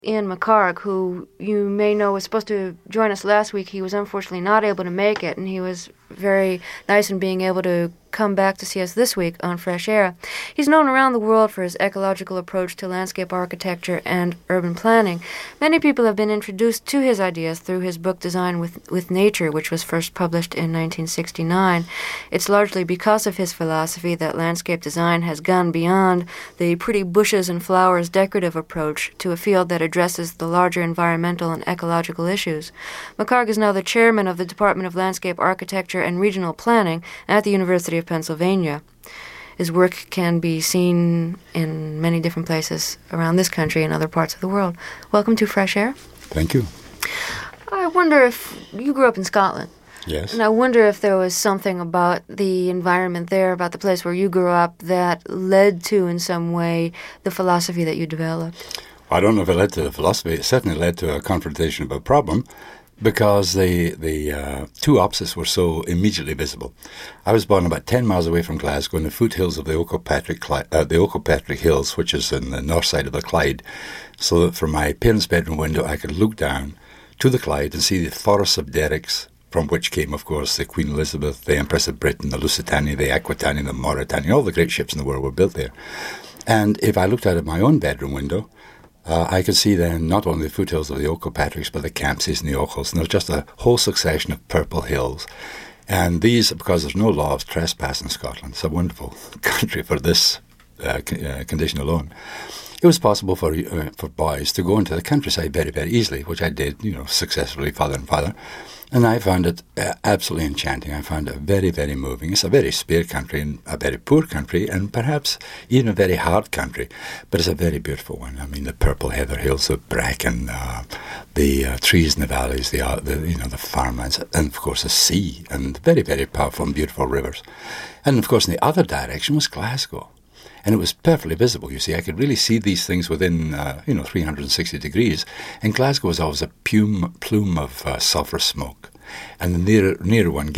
Ian McHarg, who you may know was supposed to join us last week. He was unfortunately not able to make it, and he was very nice in being able to come back to see us this week on Fresh Air. He's known around the world for his ecological approach to landscape architecture and urban planning. Many people have been introduced to his ideas through his book Design with Nature, which was first published in 1969. It's largely because of his philosophy that landscape design has gone beyond the pretty bushes and flowers decorative approach to a field that addresses the larger environmental and ecological issues. McHarg is now the chairman of the Department of Landscape Architecture and Regional Planning at the University of Pennsylvania. His work can be seen in many different places around this country and other parts of the world. Welcome to Fresh Air. Thank you. I wonder if you grew up in Scotland. Yes. And I wonder if there was something about the environment there, about the place where you grew up, that led to, in some way, the philosophy that you developed. I don't know if it led to the philosophy. It certainly led to a confrontation of a problem, because the two opposites were so immediately visible. I was born about 10 miles away from Glasgow in the foothills of the Oaklepatrick Hills, which is in the north side of the Clyde, so that from my parents' bedroom window I could look down to the Clyde and see the forests of derricks, from which came, of course, the Queen Elizabeth, the Empress of Britain, the Lusitania, the Aquitania, the Mauretania. All the great ships in the world were built there. And if I looked out of my own bedroom window, I could see then not only the foothills of the Oaklepatricks, but the Campsies and the Ochils, and there's just a whole succession of purple hills. And these, because there's no law of trespass in Scotland, it's a wonderful country for this condition alone. It was possible for boys to go into the countryside very, very easily, which I did, successfully, father and father. And I found it absolutely enchanting. I found it very, very moving. It's a very spare country and a very poor country, and perhaps even a very hard country, but it's a very beautiful one. I mean, the purple heather hills, the bracken, the trees in the valleys, the farmlands, and of course the sea, and very, very powerful and beautiful rivers. And of course, in the other direction was Glasgow. And it was perfectly visible, you see. I could really see these things within, 360 degrees. And Glasgow was always a plume of sulphur smoke. And the nearer one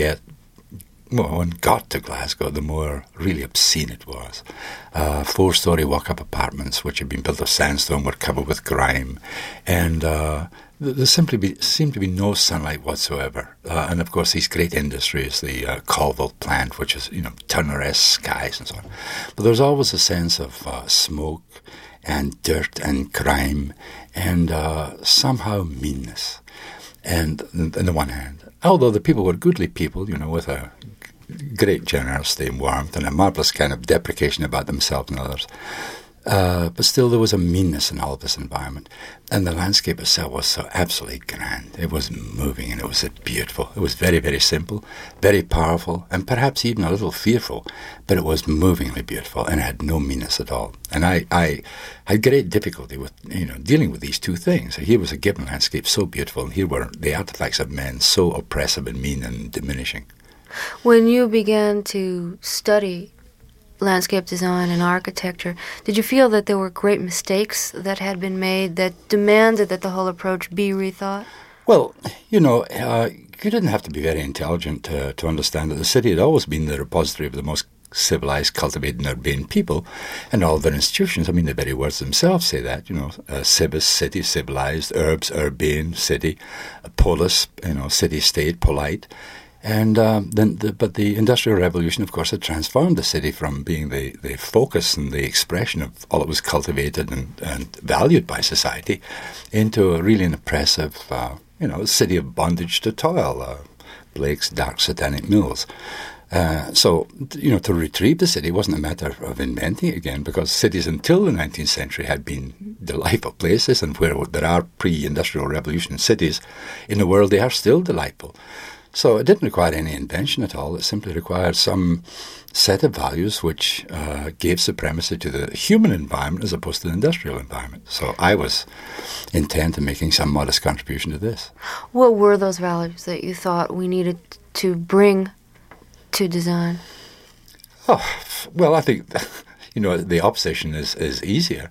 got to Glasgow, the more really obscene it was. 4-story walk-up apartments, which had been built of sandstone, were covered with grime. And there seemed to be no sunlight whatsoever. And of course, these great industries, the Colville plant, which is, Turner-esque skies and so on. But there's always a sense of smoke and dirt and crime and somehow meanness. And on the one hand, although the people were goodly people, with a great generosity and warmth and a marvellous kind of deprecation about themselves and others. But still there was a meanness in all of this environment. And the landscape itself was so absolutely grand. It was moving and it was beautiful. It was very, very simple, very powerful, and perhaps even a little fearful, but it was movingly beautiful and had no meanness at all. And I had great difficulty with, dealing with these two things. Here was a given landscape so beautiful, and here were the artifacts of men so oppressive and mean and diminishing. When you began to study landscape design and architecture, did you feel that there were great mistakes that had been made that demanded that the whole approach be rethought? Well, you didn't have to be very intelligent to understand that the city had always been the repository of the most civilized, cultivated, and urbane people, and all their institutions. I mean, the very words themselves say that, civis, city, civilized, urbs, urbane, city, polis, city-state, polite. And but the Industrial Revolution, of course, had transformed the city from being the focus and the expression of all that was cultivated and valued by society into really an oppressive, city of bondage to toil, Blake's dark satanic mills. So to retrieve the city wasn't a matter of inventing it again, because cities until the 19th century had been delightful places, and where there are pre-Industrial Revolution cities in the world, they are still delightful. So it didn't require any invention at all. It simply required some set of values which gave supremacy to the human environment as opposed to the industrial environment. So I was intent on making some modest contribution to this. What were those values that you thought we needed to bring to design? Oh, well, I think, the opposition is easier.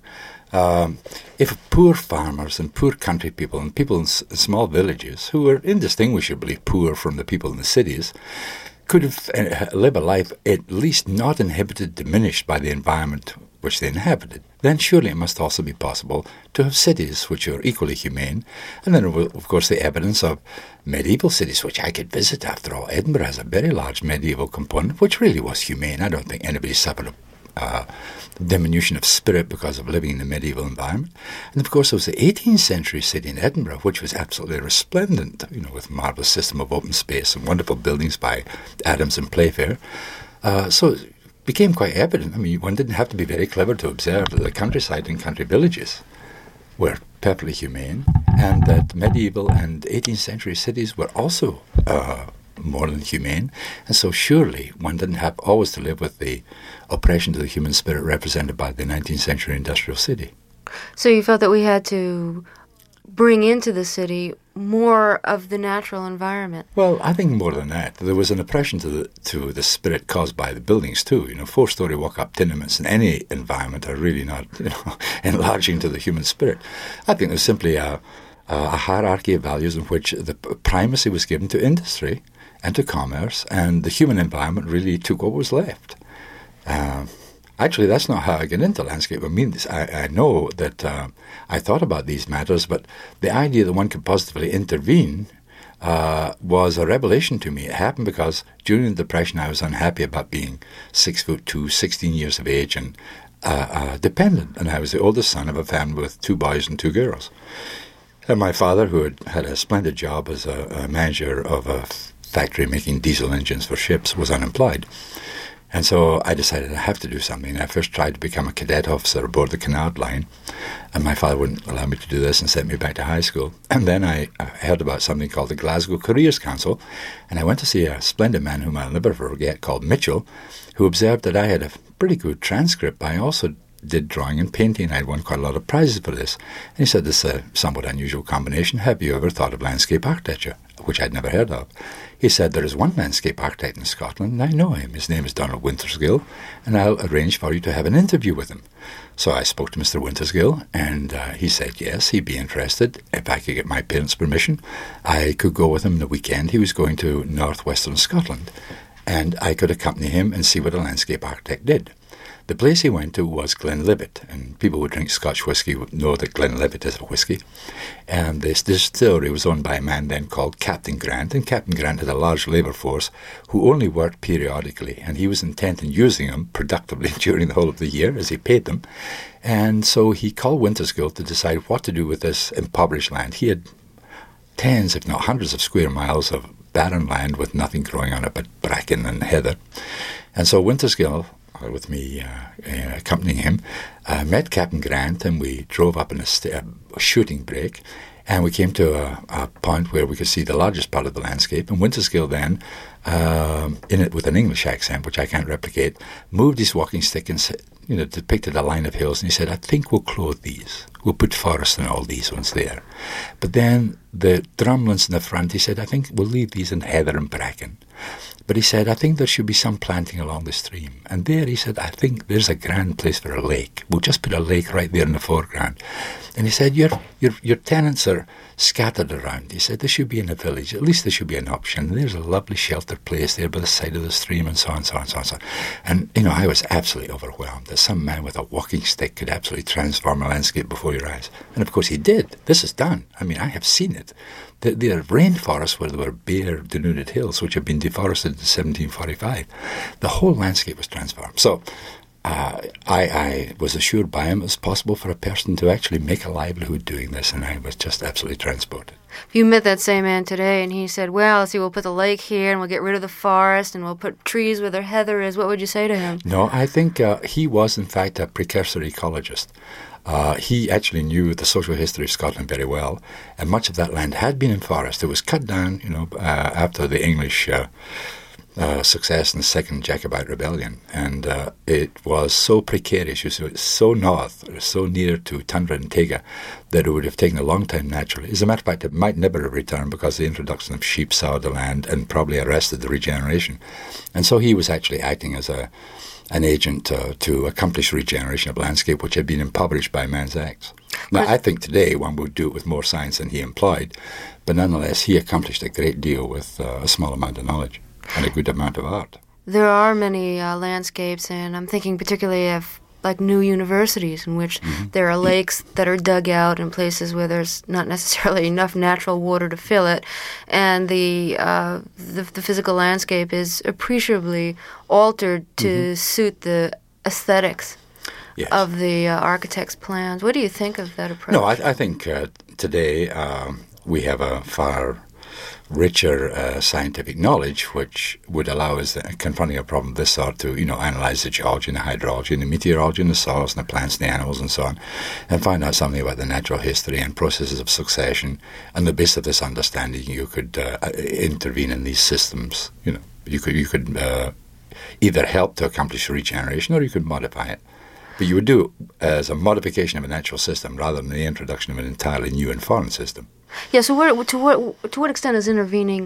If poor farmers and poor country people and people in small villages, who were indistinguishably poor from the people in the cities, could live a life at least not inhibited, diminished by the environment which they inhabited, then surely it must also be possible to have cities which are equally humane. And then, of course, the evidence of medieval cities, which I could visit. After all, Edinburgh has a very large medieval component, which really was humane. I don't think anybody suffered a diminution of spirit because of living in a medieval environment. And of course, there was the 18th century city in Edinburgh, which was absolutely resplendent, with a marvellous system of open space and wonderful buildings by Adams and Playfair. So it became quite evident. I mean, one didn't have to be very clever to observe that the countryside and country villages were perfectly humane, and that medieval and 18th century cities were also more than humane. And so surely one didn't have always to live with the oppression to the human spirit represented by the 19th century industrial city. So you felt that we had to bring into the city more of the natural environment? Well, I think more than that. There was an oppression to the spirit caused by the buildings too. 4-story walk-up tenements in any environment are really not, enlarging to the human spirit. I think there's simply a hierarchy of values in which the primacy was given to industry and to commerce, and the human environment really took what was left. Actually, that's not how I get into landscape. I mean, I know that I thought about these matters, but the idea that one could positively intervene was a revelation to me. It happened because during the Depression I was unhappy about being 6'2", 16 years of age, and dependent. And I was the oldest son of a family with 2 boys and 2 girls. And my father, who had a splendid job as a manager of a factory making diesel engines for ships, was unemployed. And so I decided I have to do something. I first tried to become a cadet officer aboard the Cunard Line, and my father wouldn't allow me to do this and sent me back to high school. And then I heard about something called the Glasgow Careers Council, and I went to see a splendid man whom I'll never forget called Mitchell, who observed that I had a pretty good transcript, but I also did drawing and painting. I'd won quite a lot of prizes for this. And he said, this is a somewhat unusual combination. Have you ever thought of landscape architecture? Which I'd never heard of. He said, there is one landscape architect in Scotland, and I know him. His name is Donald Wintersgill, and I'll arrange for you to have an interview with him. So I spoke to Mr. Wintersgill, and he said yes, he'd be interested. If I could get my parents' permission, I could go with him the weekend. He was going to northwestern Scotland, and I could accompany him and see what a landscape architect did. The place he went to was Glenlivet, and people who drink Scotch whisky would know that Glenlivet is a whisky. And this distillery was owned by a man then called Captain Grant, and Captain Grant had a large labour force who only worked periodically, and he was intent on using them productively during the whole of the year as he paid them. And so he called Wintersgill to decide what to do with this impoverished land. He had tens, if not hundreds, of square miles of barren land with nothing growing on it but bracken and heather. And so Wintersgill, with me accompanying him, met Captain Grant, and we drove up in a shooting break, and we came to a point where we could see the largest part of the landscape. And Wintersgill then, in it with an English accent, which I can't replicate, moved his walking stick and said, depicted a line of hills, and he said, I think we'll clothe these. We'll put forest and all these ones there. But then the drumlins in the front, he said, I think we'll leave these in heather and bracken. But he said, I think there should be some planting along the stream. And there, he said, I think there's a grand place for a lake. We'll just put a lake right there in the foreground. And he said, your tenants are scattered around. He said, they should be in a village. At least there should be an option. And there's a lovely sheltered place there by the side of the stream, and so on, so on, so on, so on. And, I was absolutely overwhelmed that some man with a walking stick could absolutely transform a landscape before your eyes. And, of course, he did. This is done. I mean, I have seen it. There are rainforests where there were bare, denuded hills, which had been deforested in 1745. The whole landscape was transformed. So I was assured by him it was possible for a person to actually make a livelihood doing this, and I was just absolutely transported. If you met that same man today and he said, well, see, we'll put the lake here and we'll get rid of the forest and we'll put trees where their heather is, what would you say to him? No, I think he was, in fact, a precursor ecologist. He actually knew the social history of Scotland very well, and much of that land had been in forest. It was cut down, after the English success in the Second Jacobite Rebellion, and it was so precarious. It was so north, so near to Tundra and Tega, that it would have taken a long time naturally. As a matter of fact, it might never have returned because the introduction of sheep soured the land and probably arrested the regeneration. And so he was actually acting as an agent to accomplish regeneration of landscape, which had been impoverished by man's acts. Now, I think today one would do it with more science than he employed, but nonetheless, he accomplished a great deal with a small amount of knowledge and a good amount of art. There are many landscapes, and I'm thinking particularly of like new universities in which there are lakes that are dug out in places where there's not necessarily enough natural water to fill it, and the physical landscape is appreciably altered to suit the aesthetics of the architect's plans. What do you think of that approach? No, I think today we have a far richer scientific knowledge which would allow us, confronting a problem of this sort, to analyze the geology and the hydrology and the meteorology and the soils and the plants and the animals and so on, and find out something about the natural history and processes of succession. On the basis of this understanding, you could intervene in these systems. You could either help to accomplish regeneration, or you could modify it. But you would do it as a modification of a natural system rather than the introduction of an entirely new and foreign system. Yeah, so to what extent is intervening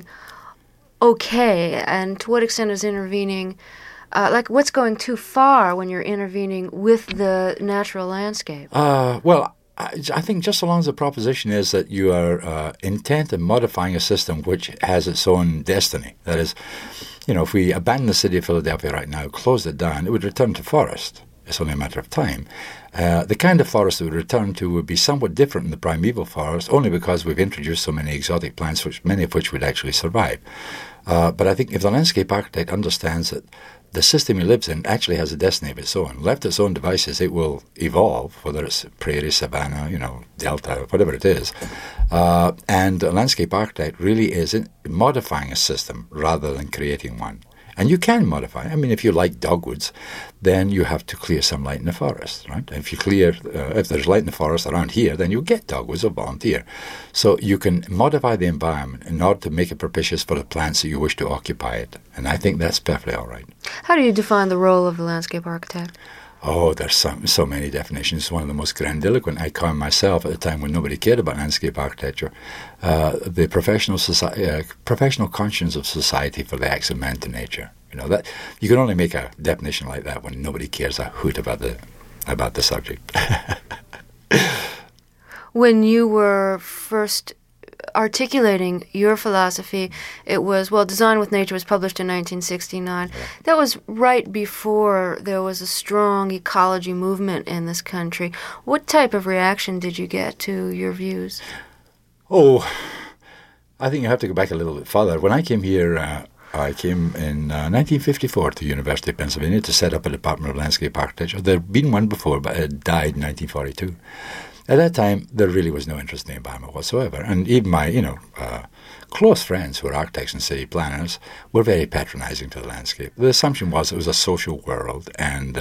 okay, and to what extent is intervening, like what's going too far when you're intervening with the natural landscape? Well, I think just so long as the proposition is that you are intent in modifying a system which has its own destiny. That is, if we abandon the city of Philadelphia right now, closed it down, it would return to forest. It's only a matter of time. The kind of forest it would return to would be somewhat different in the primeval forest, only because we've introduced so many exotic plants, many of which would actually survive. But I think if the landscape architect understands that the system he lives in actually has a destiny of its own, left its own devices, it will evolve, whether it's prairie, savanna, delta, whatever it is. And a landscape architect really is modifying a system rather than creating one. And you can modify. I mean, if you like dogwoods, then you have to clear some light in the forest, right? If you if there's light in the forest around here, then you'll get dogwoods or volunteer. So you can modify the environment in order to make it propitious for the plants that you wish to occupy it. And I think that's perfectly all right. How do you define the role of the landscape architect? Oh, there's so many definitions. It's one of the most grandiloquent. I coined myself at the time when nobody cared about landscape architecture, the professional conscience of society for the acts of man to nature. That you can only make a definition like that when nobody cares a hoot about the subject. When you were first articulating your philosophy, it was, Design with Nature was published in 1969. Yeah. That was right before there was a strong ecology movement in this country. What type of reaction did you get to your views? Oh, I think you have to go back a little bit further. When I came here, I came in 1954 to the University of Pennsylvania to set up a Department of Landscape Architecture. There had been one before, but it died in 1942. At that time, there really was no interest in the environment whatsoever. And even my, close friends who were architects and city planners were very patronizing to the landscape. The assumption was it was a social world, and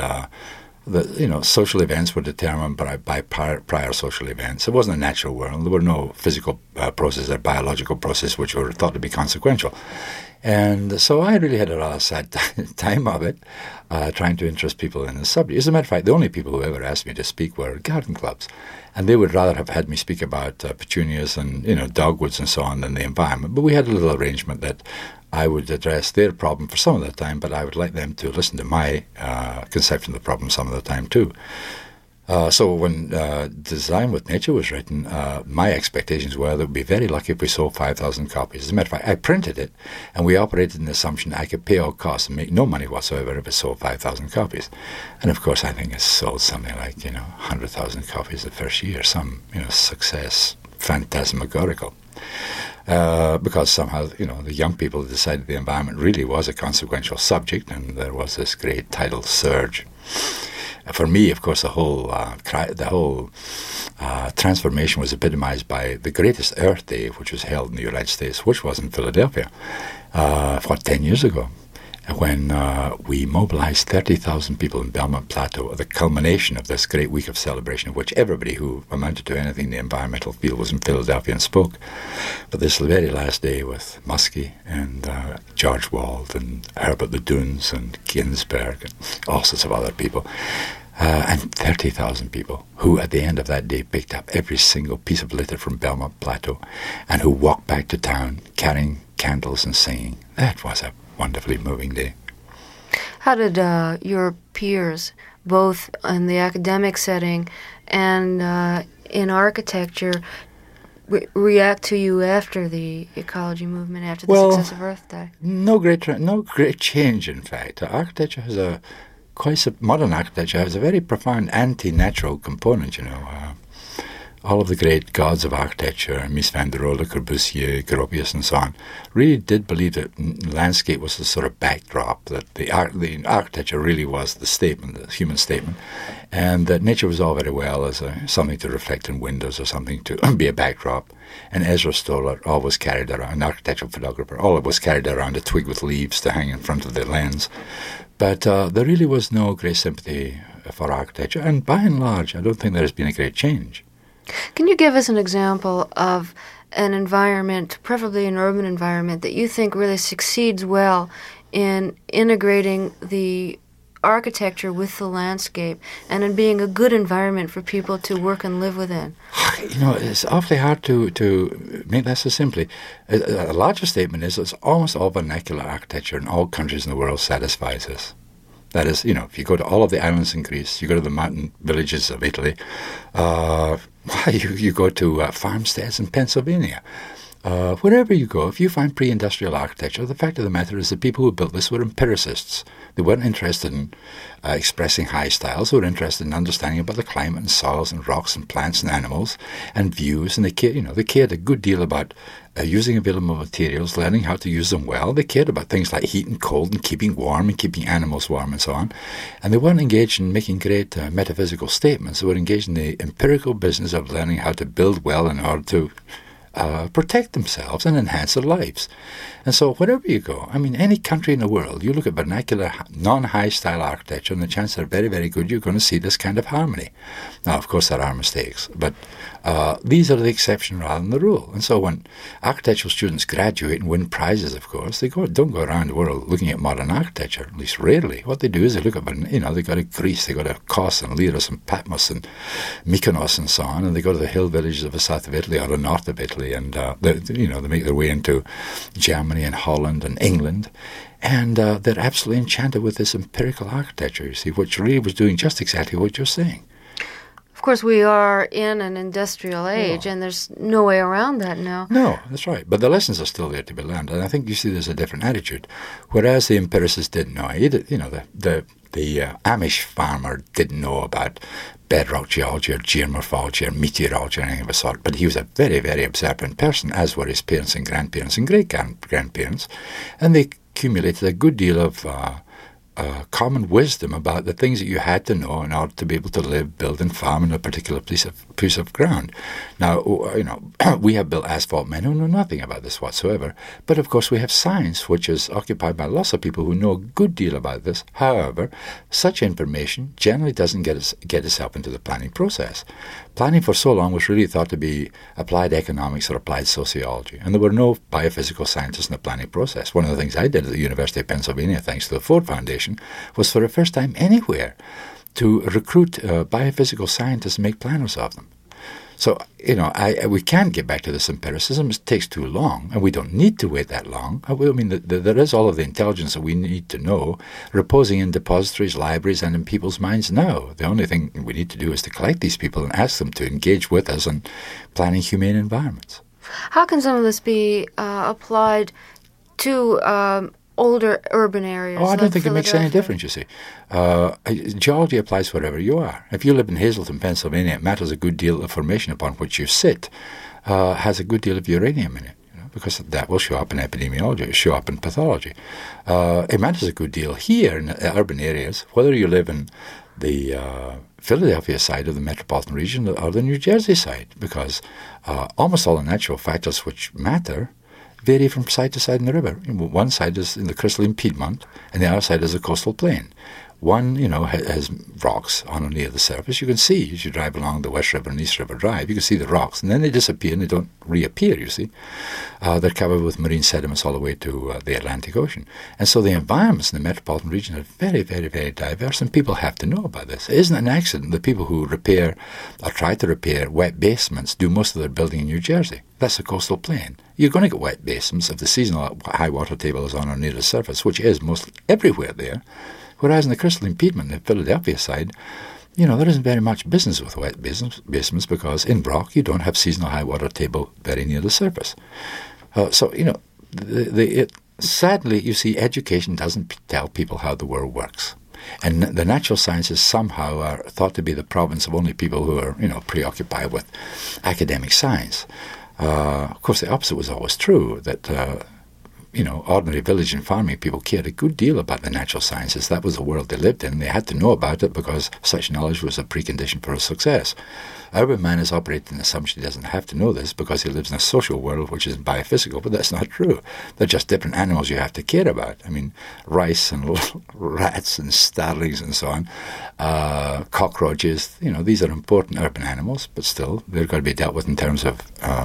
social events were determined by prior social events. It wasn't a natural world. There were no physical processes or biological processes which were thought to be consequential. And so I really had a rather sad time of it, trying to interest people in the subject. As a matter of fact, the only people who ever asked me to speak were garden clubs. And they would rather have had me speak about petunias and, dogwoods and so on than the environment. But we had a little arrangement that I would address their problem for some of the time, but I would like them to listen to my conception of the problem some of the time too. So when Design with Nature was written, my expectations were that we'd be very lucky if we sold 5,000 copies. As a matter of fact, I printed it, and we operated in the assumption I could pay all costs and make no money whatsoever if it sold 5,000 copies. And of course, I think it sold something like 100,000 copies the first year. Some success, phantasmagorical. Because somehow, the young people decided the environment really was a consequential subject, and there was this great tidal surge. For me, of course, the whole transformation was epitomized by the greatest Earth Day, which was held in the United States, which was in Philadelphia, 10 years ago, when we mobilized 30,000 people in Belmont Plateau at the culmination of this great week of celebration, of which everybody who amounted to anything in the environmental field was in Philadelphia and spoke. But this very last day with Muskie and George Wald and Herbert the Dunes and Ginsberg and all sorts of other people, and 30,000 people who at the end of that day picked up every single piece of litter from Belmont Plateau and who walked back to town carrying candles and singing. That was a wonderfully moving day. How did your peers, both in the academic setting and in architecture, react to you after the ecology movement, after the success of Earth Day? No great change, in fact. Architecture has modern architecture has a very profound anti-natural component, all of the great gods of architecture, Mies van der Rohe, Corbusier, Gropius, and so on, really did believe that landscape was a sort of backdrop, that the architecture really was the statement, the human statement, and that nature was all very well as something to reflect in windows or something to be a backdrop. And Ezra Stoller always carried around, an architectural photographer, always carried around a twig with leaves to hang in front of the lens. But there really was no great sympathy for architecture, and by and large, I don't think there has been a great change. Can you give us an example of an environment, preferably an urban environment, that you think really succeeds well in integrating the architecture with the landscape and in being a good environment for people to work and live within? It's awfully hard to make that so simply. A larger statement is it's almost all vernacular architecture in all countries in the world satisfies this. That is, if you go to all of the islands in Greece, you go to the mountain villages of Italy, you go to farmsteads in Pennsylvania. Wherever you go, if you find pre-industrial architecture, the fact of the matter is the people who built this were empiricists. They weren't interested in expressing high styles. They were interested in understanding about the climate and soils and rocks and plants and animals and views. And they cared a good deal about using available materials, learning how to use them well. They cared about things like heat and cold and keeping warm and keeping animals warm and so on. And they weren't engaged in making great metaphysical statements. They were engaged in the empirical business of learning how to build well in order to protect themselves and enhance their lives. And so wherever you go, any country in the world, you look at vernacular, non-high style architecture, and the chances are very, very good you're going to see this kind of harmony. Now, of course, there are mistakes, but these are the exception rather than the rule. And so when architectural students graduate and win prizes, of course, they don't go around the world looking at modern architecture, at least rarely. What they do is they look at, they go to Greece, they go to Kos and Liros and Patmos and Mykonos and so on, and they go to the hill villages of the south of Italy or the north of Italy, and they make their way into Germany and Holland and England, and they're absolutely enchanted with this empirical architecture, you see, which really was doing just exactly what you're saying. Of course, we are in an industrial age, and there's no way around that now. No, that's right. But the lessons are still there to be learned, and I think you see there's a different attitude. Whereas the empiricists didn't know, the Amish farmer didn't know about bedrock geology or geomorphology or meteorology or anything of the sort, but he was a very, very observant person, as were his parents and grandparents and great-grandparents, and they accumulated a good deal of common wisdom about the things that you had to know in order to be able to live, build, and farm in a particular piece of ground. Now, we have built asphalt men who know nothing about this whatsoever, but of course we have science, which is occupied by lots of people who know a good deal about this. However, such information generally doesn't get itself into the planning process. Planning for so long was really thought to be applied economics or applied sociology, and there were no biophysical scientists in the planning process. One of the things I did at the University of Pennsylvania, thanks to the Ford Foundation, was for the first time anywhere to recruit biophysical scientists and make planners of them. So, we can't get back to this empiricism. It takes too long, and we don't need to wait that long. There is all of the intelligence that we need to know reposing in depositories, libraries, and in people's minds now. The only thing we need to do is to collect these people and ask them to engage with us in planning humane environments. How can some of this be applied to older urban areas? I don't think it makes any difference, you see. Geology applies wherever you are. If you live in Hazleton, Pennsylvania, it matters a good deal. The formation upon which you sit has a good deal of uranium in it, because that will show up in epidemiology, show up in pathology. It matters a good deal here in urban areas, whether you live in the Philadelphia side of the metropolitan region or the New Jersey side, because almost all the natural factors which matter vary from side to side in the river. One side is in the crystalline Piedmont, and the other side is the coastal plain. One, has rocks underneath the surface. You can see as you drive along the West River and East River Drive, you can see the rocks, and then they disappear and they don't reappear, you see. They're covered with marine sediments all the way to the Atlantic Ocean. And so the environments in the metropolitan region are very, very, very diverse, and people have to know about this. It isn't an accident that people who repair or try to repair wet basements do most of their building in New Jersey. That's the coastal plain. You're going to get wet basements if the seasonal high water table is on or near the surface, which is most everywhere there. Whereas in the crystalline Piedmont, the Philadelphia side, there isn't very much business with wet basements because in Brock you don't have seasonal high water table very near the surface. Sadly, you see, education doesn't tell people how the world works. And the natural sciences somehow are thought to be the province of only people who are, preoccupied with academic science. Of course, the opposite was always true, that ordinary village and farming people cared a good deal about the natural sciences. That was the world they lived in. They had to know about it because such knowledge was a precondition for success. Urban man is operating on the assumption he doesn't have to know this because he lives in a social world which is biophysical, but that's not true. They're just different animals you have to care about. I mean, rice and rats and starlings and so on, cockroaches, these are important urban animals, but still they've got to be dealt with in terms of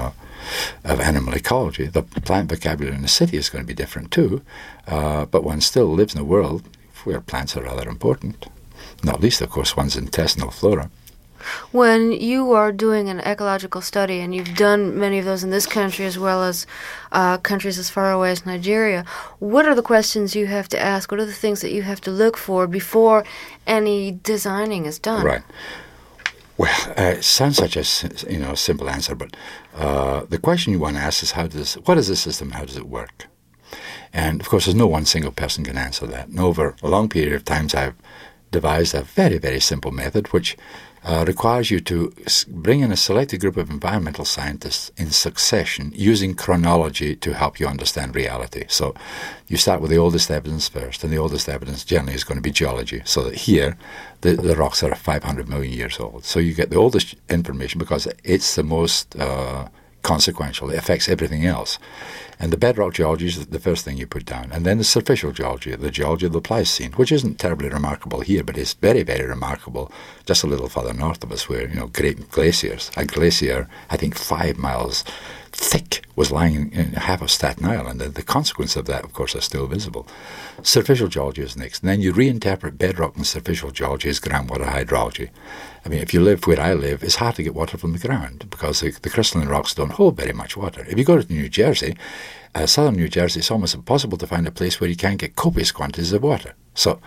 animal ecology. The plant vocabulary in the city is going to be different too, but one still lives in a world where plants are rather important, not least, of course, one's intestinal flora. When you are doing an ecological study, and you've done many of those in this country as well as countries as far away as Nigeria, what are the questions you have to ask? What are the things that you have to look for before any designing is done? Right. Well, it sounds such a simple answer, but the question you want to ask is what is the system? How does it work? And of course, there's no one single person can answer that. And over a long period of times, I've devised a very, very simple method which requires you to bring in a selected group of environmental scientists in succession using chronology to help you understand reality. So you start with the oldest evidence first, and the oldest evidence generally is going to be geology. So that here, the rocks are 500 million years old. So you get the oldest information because it's the most consequential. It affects everything else. And the bedrock geology is the first thing you put down. And then the superficial geology, the geology of the Pleistocene, which isn't terribly remarkable here, but is very, very remarkable just a little further north of us where, great glaciers. A glacier, I think 5 miles thick, was lying in half of Staten Island. And the consequences of that, of course, are still visible. Superficial geology is next. And then you reinterpret bedrock and superficial geology as groundwater hydrology. I mean, if you live where I live, it's hard to get water from the ground because the crystalline rocks don't hold very much water. If you go to New Jersey, southern New Jersey, it's almost impossible to find a place where you can't get copious quantities of water. So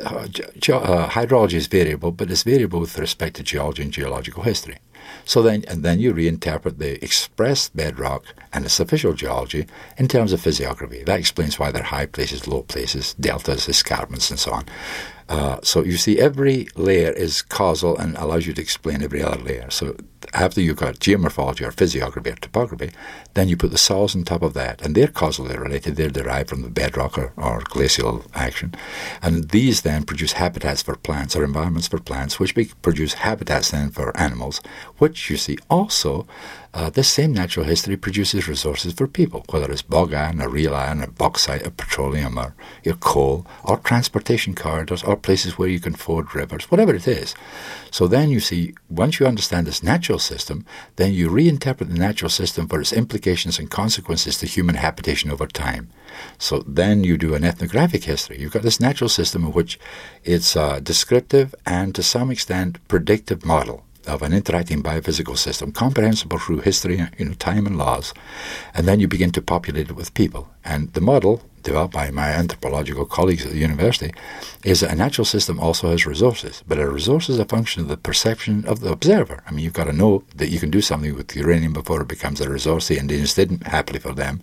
hydrology is variable, but it's variable with respect to geology and geological history. So then you reinterpret the expressed bedrock and the superficial geology in terms of physiography. That explains why there are high places, low places, deltas, escarpments, and so on. So you see, every layer is causal and allows you to explain every other layer. So after you've got geomorphology or physiography or topography, then you put the soils on top of that, and they're causally related. They're derived from the bedrock or glacial action. And these then produce habitats for plants or environments for plants, which produce habitats then for animals, which you see also this same natural history produces resources for people, whether it's bog iron or real iron or bauxite or petroleum or your coal or transportation corridors or places where you can ford rivers, whatever it is. So then you see, once you understand this natural system, then you reinterpret the natural system for its implications and consequences to human habitation over time. So then you do an ethnographic history. You've got this natural system in which it's a descriptive and to some extent predictive model of an interacting biophysical system, comprehensible through history, time and laws, and then you begin to populate it with people. And the model, developed by my anthropological colleagues at the university, is that a natural system also has resources, but a resource is a function of the perception of the observer. I mean, you've got to know that you can do something with uranium before it becomes a resource. The Indians didn't, happily for them.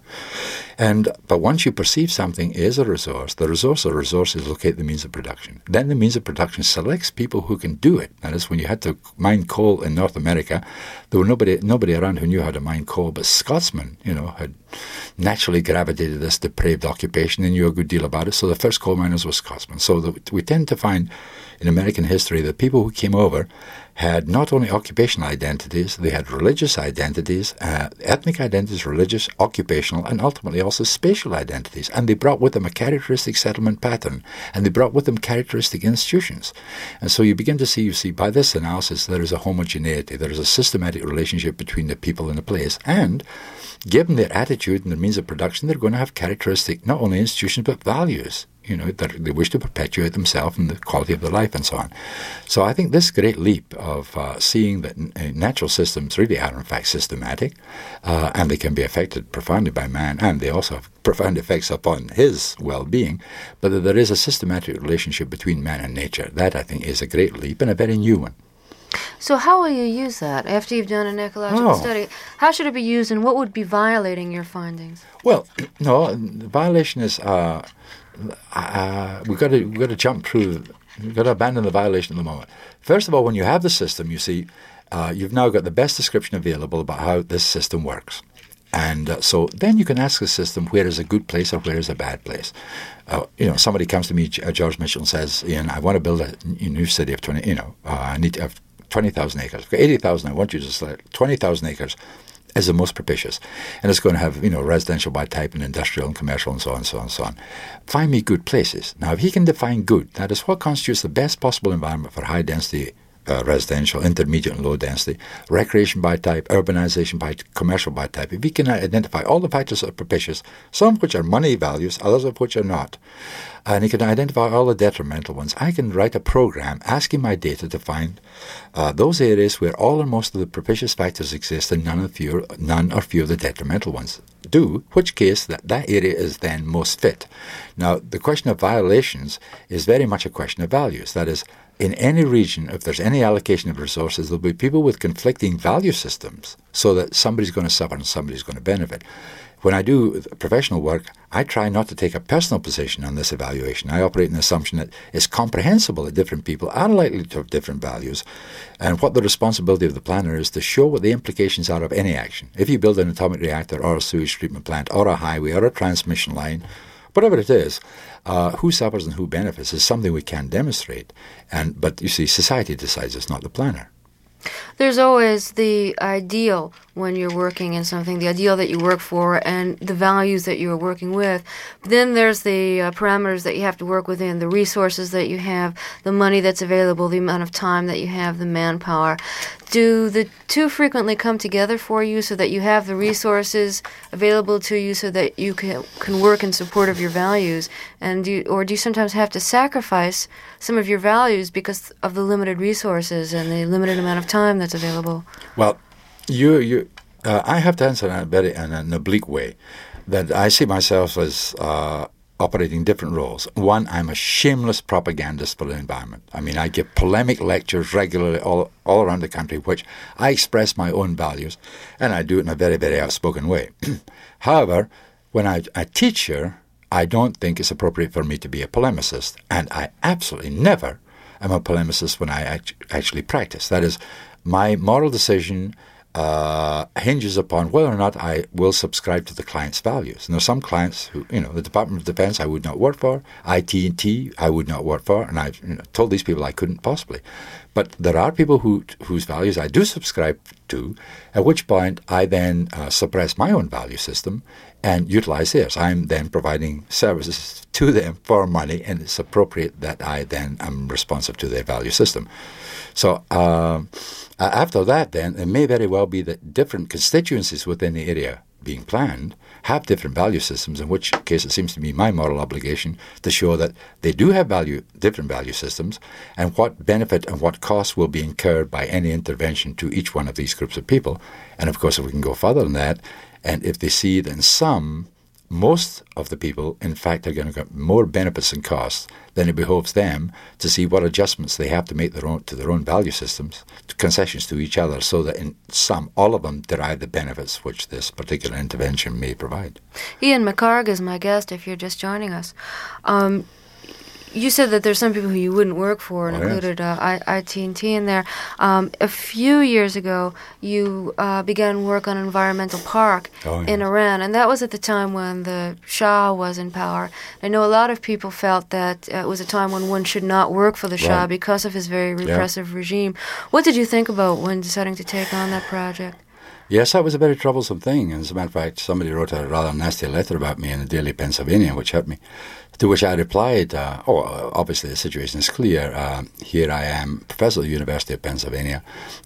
But once you perceive something is a resource, the resource or resources locate the means of production. Then the means of production selects people who can do it. That is, when you had to mine coal in North America, there were nobody around who knew how to mine coal, but Scotsmen, had naturally gravitated this depraved occupation and knew a good deal about it. So the first coal miners were Scotsmen. So we tend to find in American history that people who came over had not only occupational identities, they had religious identities, ethnic identities, religious, occupational, and ultimately also spatial identities. And they brought with them a characteristic settlement pattern, and they brought with them characteristic institutions. And so you begin to see by this analysis, there is a homogeneity, there is a systematic relationship between the people in the place, and given their attitude and their means of production, they're going to have characteristic, not only institutions, but values. They wish to perpetuate themselves and the quality of their life and so on. So I think this great leap of seeing that natural systems really are in fact systematic, and they can be affected profoundly by man, and they also have profound effects upon his well-being, but that there is a systematic relationship between man and nature. That, I think, is a great leap and a very new one. So how will you use that after you've done an ecological study? How should it be used, and what would be violating your findings? Well, no, the violation is we've got to jump through You've got to abandon the violation at the moment. First of all, when you have the system, you see, you've now got the best description available about how this system works. And so then you can ask the system where is a good place or where is a bad place. Somebody comes to me, George Mitchell, and says, Ian, I want to build a new city of 20, I need to have 20,000 acres. I've got 80,000, I want you to select 20,000 acres is the most propitious. And it's going to have, residential by type and industrial and commercial and so on and so on and so on. Find me good places. Now, if he can define good, that is what constitutes the best possible environment for high density residential, intermediate and low density, recreation by type, urbanization by commercial by type. If he can identify all the factors that are propitious, some of which are money values, others of which are not, and he can identify all the detrimental ones, I can write a program asking my data to find those areas where all or most of the propitious factors exist and none or few of the detrimental ones do, which case that area is then most fit. Now, the question of violations is very much a question of values. That is, in any region, if there's any allocation of resources, there'll be people with conflicting value systems so that somebody's going to suffer and somebody's going to benefit. When I do professional work, I try not to take a personal position on this evaluation. I operate in the assumption that it's comprehensible that different people are likely to have different values, and what the responsibility of the planner is to show what the implications are of any action. If you build an atomic reactor or a sewage treatment plant or a highway or a transmission line, whatever it is, who suffers and who benefits is something we can demonstrate. But you see, society decides, it's not the planner. There's always the ideal when you're working in something, the ideal that you work for and the values that you're working with. Then there's the parameters that you have to work within, the resources that you have, the money that's available, the amount of time that you have, the manpower. Do the two frequently come together for you so that you have the resources available to you so that you can work in support of your values? Or do you sometimes have to sacrifice some of your values because of the limited resources and the limited amount of time that's available? Well, I have to answer in an oblique way, that I see myself as operating different roles. One, I'm a shameless propagandist for the environment. I mean, I give polemic lectures regularly all around the country, which I express my own values, and I do it in a very, very outspoken way. However, when I teach here, I don't think it's appropriate for me to be a polemicist, and I absolutely never am a polemicist when I actually practice. That is, my moral decision hinges upon whether or not I will subscribe to the client's values. And there are some clients who, the Department of Defense I would not work for, IT&T I would not work for, and I've told these people I couldn't possibly. But there are people whose values I do subscribe to, at which point I then suppress my own value system and utilize theirs. I'm then providing services to them for money, and it's appropriate that I then am responsive to their value system. So after that, then, it may very well be that different constituencies within the area being planned have different value systems, in which case it seems to me my moral obligation to show that they do have different value systems, and what benefit and what cost will be incurred by any intervention to each one of these groups of people. And of course, if we can go further than that, and if they see that most of the people, in fact, are going to get more benefits and costs, then it behoves them to see what adjustments they have to make to their own value systems, concessions to each other, so that in sum, all of them derive the benefits which this particular intervention may provide. Ian McHarg is my guest, if you're just joining us. You said that there's some people who you wouldn't work for, and included IT&T in there. A few years ago, you began work on an environmental park in Iran, and that was at the time when the Shah was in power. I know a lot of people felt that it was a time when one should not work for the Shah because of his very repressive regime. What did you think about when deciding to take on that project? Yes, that was a very troublesome thing. And as a matter of fact, somebody wrote a rather nasty letter about me in the Daily Pennsylvanian, which hurt me, to which I replied, obviously the situation is clear. Here I am, professor at the University of Pennsylvania,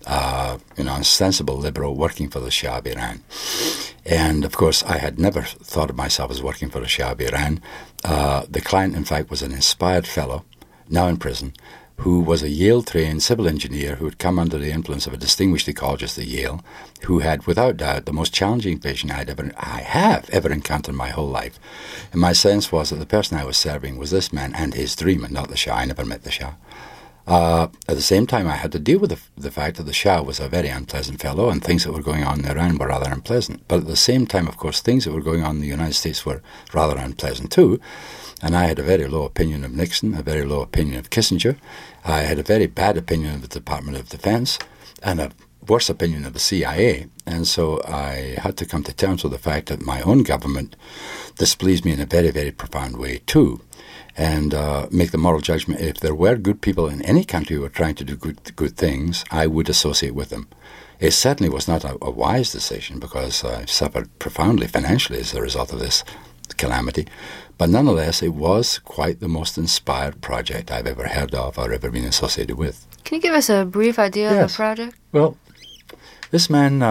a sensible liberal working for the Shah of Iran. And, of course, I had never thought of myself as working for the Shah of Iran. The client, in fact, was an inspired fellow, now in prison, who was a Yale-trained civil engineer who had come under the influence of a distinguished ecologist at Yale, who had, without doubt, the most challenging patient I have ever encountered in my whole life. And my sense was that the person I was serving was this man and his dream, and not the Shah. I never met the Shah. At the same time, I had to deal with the fact that the Shah was a very unpleasant fellow, and things that were going on in Iran were rather unpleasant. But at the same time, of course, things that were going on in the United States were rather unpleasant too. And I had a very low opinion of Nixon, a very low opinion of Kissinger. I had a very bad opinion of the Department of Defense, and a worse opinion of the CIA. And so I had to come to terms with the fact that my own government displeased me in a very, very profound way too. And make the moral judgment, if there were good people in any country who were trying to do good things, I would associate with them. It certainly was not a wise decision, because I suffered profoundly financially as a result of this calamity. But nonetheless, it was quite the most inspired project I've ever heard of or ever been associated with. Can you give us a brief idea of the project? Well, this man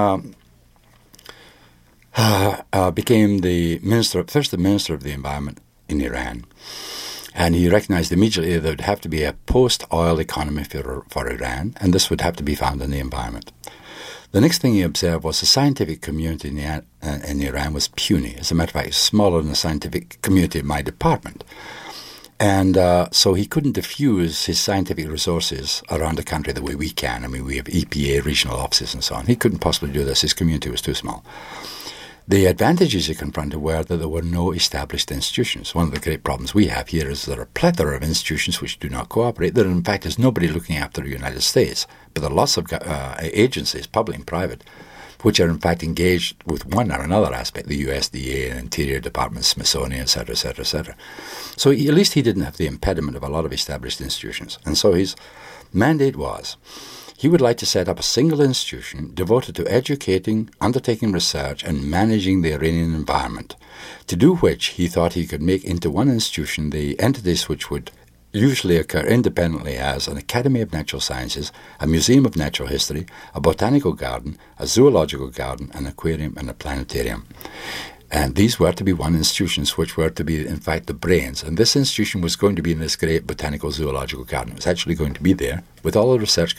became the minister of the environment in Iran. And he recognized immediately that there would have to be a post-oil economy for Iran, and this would have to be found in the environment. The next thing he observed was the scientific community in Iran was puny. As a matter of fact, it's smaller than the scientific community in my department. And so he couldn't diffuse his scientific resources around the country the way we can. I mean, we have EPA regional offices and so on. He couldn't possibly do this. His community was too small. The advantages he confronted were that there were no established institutions. One of the great problems we have here is there are a plethora of institutions which do not cooperate. There, in fact, is nobody looking after the United States. But there are lots of agencies, public and private, which are in fact engaged with one or another aspect, the USDA, Interior Department, Smithsonian, etc., etc., etc. So at least he didn't have the impediment of a lot of established institutions. And so his mandate was, he would like to set up a single institution devoted to educating, undertaking research, and managing the Iranian environment, to do which he thought he could make into one institution the entities which would usually occur independently as an Academy of Natural Sciences, a Museum of Natural History, a botanical garden, a zoological garden, an aquarium, and a planetarium. And these were to be one institutions which were to be, in fact, the brains. And this institution was going to be in this great botanical zoological garden. It was actually going to be there with all the research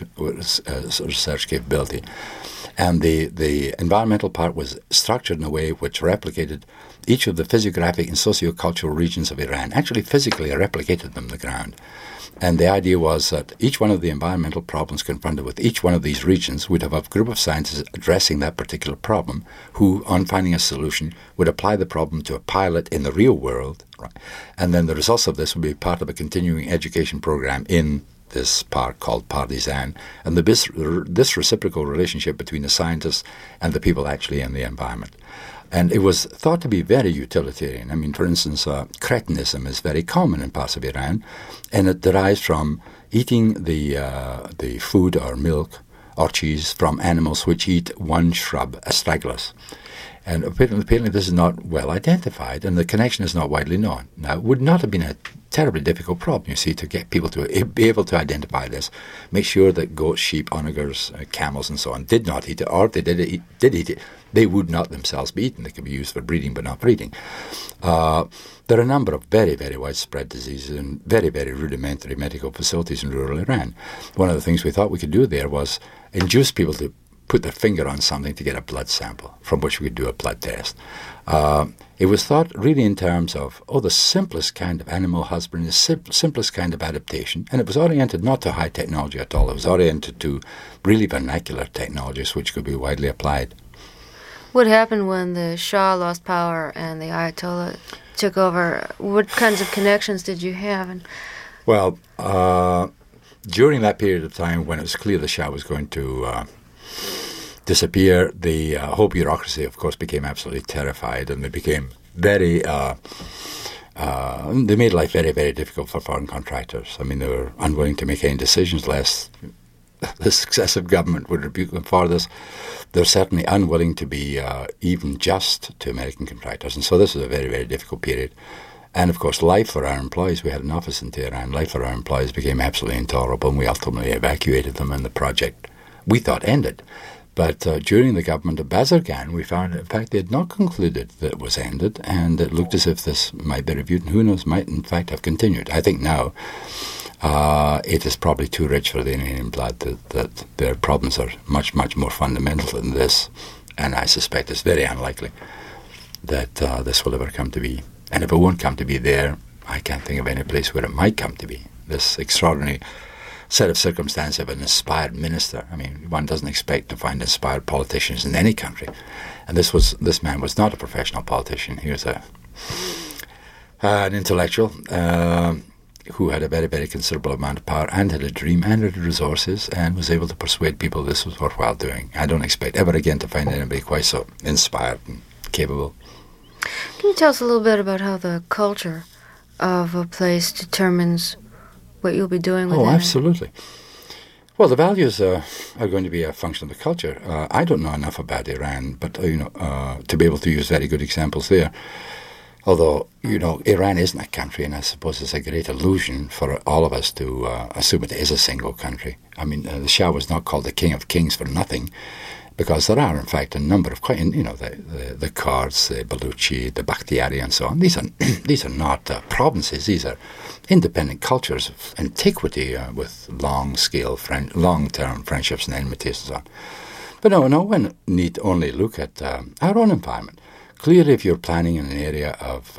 capability. And the environmental part was structured in a way which replicated each of the physiographic and socio-cultural regions of Iran. Actually, physically replicated them on the ground. And the idea was that each one of the environmental problems confronted with each one of these regions would have a group of scientists addressing that particular problem, who, on finding a solution, would apply the problem to a pilot in the real world. Right? And then the results of this would be part of a continuing education program in this park called Partizan, and this reciprocal relationship between the scientists and the people actually in the environment. And it was thought to be very utilitarian. I mean, for instance, cretinism is very common in parts of Iran, and it derives from eating the food or milk or cheese from animals which eat one shrub, Astragalus. And apparently this is not well identified, and the connection is not widely known. Now, it would not have been a terribly difficult problem, you see, to get people to be able to identify this, make sure that goats, sheep, onagers, camels, and so on did not eat it, or if they did eat it, they would not themselves be eaten. They could be used for breeding, but not breeding. There are a number of very, very widespread diseases and very, very rudimentary medical facilities in rural Iran. One of the things we thought we could do there was induce people to put their finger on something to get a blood sample from which we could do a blood test. It was thought really in terms of, the simplest kind of animal husbandry, the simplest kind of adaptation, and it was oriented not to high technology at all. It was oriented to really vernacular technologies which could be widely applied. What happened when the Shah lost power and the Ayatollah took over? What kinds of connections did you have? Well, during that period of time when it was clear the Shah was going to disappear, the whole bureaucracy, of course, became absolutely terrified, and they became very, they made life very, very difficult for foreign contractors. I mean, they were unwilling to make any decisions lest the successive government would rebuke them for this. They're certainly unwilling to be even just to American contractors, and so this was a very, very difficult period. And, of course, life for our employees, we had an office in Tehran, life for our employees became absolutely intolerable, and we ultimately evacuated them, and the project, we thought, ended. But during the government of Bazargan, we found, in fact, they had not concluded that it was ended, and it looked as if this might be reviewed, and who knows, might in fact have continued. I think now it is probably too rich for the Iranian blood, that their problems are much, much more fundamental than this, and I suspect it's very unlikely that this will ever come to be. And if it won't come to be there, I can't think of any place where it might come to be. This extraordinary set of circumstances of an inspired minister. I mean, one doesn't expect to find inspired politicians in any country. And this man was not a professional politician. He was an intellectual who had a very, very considerable amount of power and had a dream and had resources and was able to persuade people this was worthwhile doing. I don't expect ever again to find anybody quite so inspired and capable. Can you tell us a little bit about how the culture of a place determines what you'll be doing with it? Oh, absolutely. Well, the values are going to be a function of the culture. I don't know enough about Iran, but to be able to use very good examples there. Although, Iran isn't a country, and I suppose it's a great illusion for all of us to assume it is a single country. I mean, the Shah was not called the King of Kings for nothing, because there are, in fact, a number of, the Kurds, the Baluchi, the Bakhtiari, and so on. These are not provinces. These are independent cultures of antiquity with long-term friendships and enmities and so on. But no one need only look at our own environment. Clearly, if you're planning in an area of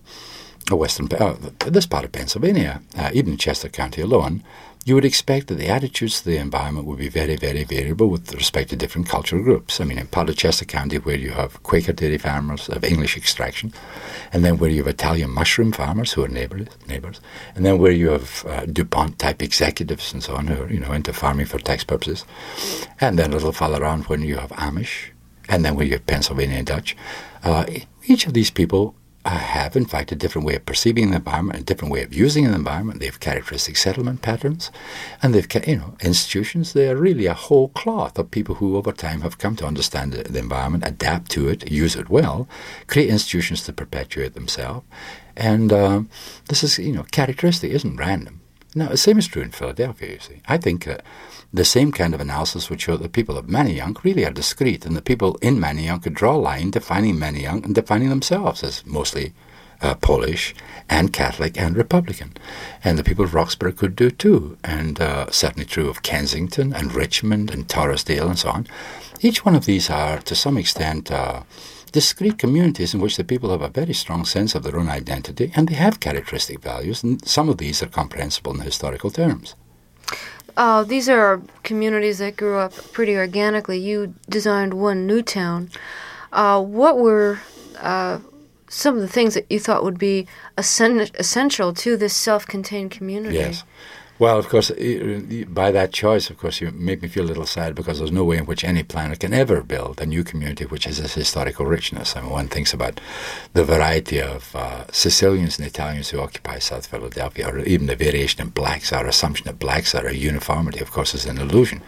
this part of Pennsylvania, even in Chester County alone, you would expect that the attitudes to the environment would be very, very variable with respect to different cultural groups. I mean, in part of Chester County, where you have Quaker dairy farmers of English extraction, and then where you have Italian mushroom farmers who are neighbors, and then where you have DuPont-type executives and so on who are, into farming for tax purposes, and then a little further around when you have Amish, and then where you have Pennsylvania Dutch. Each of these people have, in fact, a different way of perceiving the environment, a different way of using the environment. They have characteristic settlement patterns, and they've, institutions. They are really a whole cloth of people who, over time, have come to understand the environment, adapt to it, use it well, create institutions to perpetuate themselves. And this is, characteristic, isn't random. Now, the same is true in Philadelphia, you see. I think the same kind of analysis would show that the people of Manayunk really are discrete, and the people in Manayunk could draw a line defining Manayunk and defining themselves as mostly Polish and Catholic and Republican. And the people of Roxborough could do too, and certainly true of Kensington and Richmond and Torresdale and so on. Each one of these are, to some extent, discrete communities in which the people have a very strong sense of their own identity, and they have characteristic values, and some of these are comprehensible in historical terms. These are communities that grew up pretty organically. You designed one new town. What were some of the things that you thought would be essential to this self-contained community? Yes. Well, of course, by that choice, of course, you make me feel a little sad because there's no way in which any planner can ever build a new community which has this historical richness. I mean, one thinks about the variety of Sicilians and Italians who occupy South Philadelphia, or even the variation in blacks. Our assumption that blacks are a uniformity, of course, is an illusion.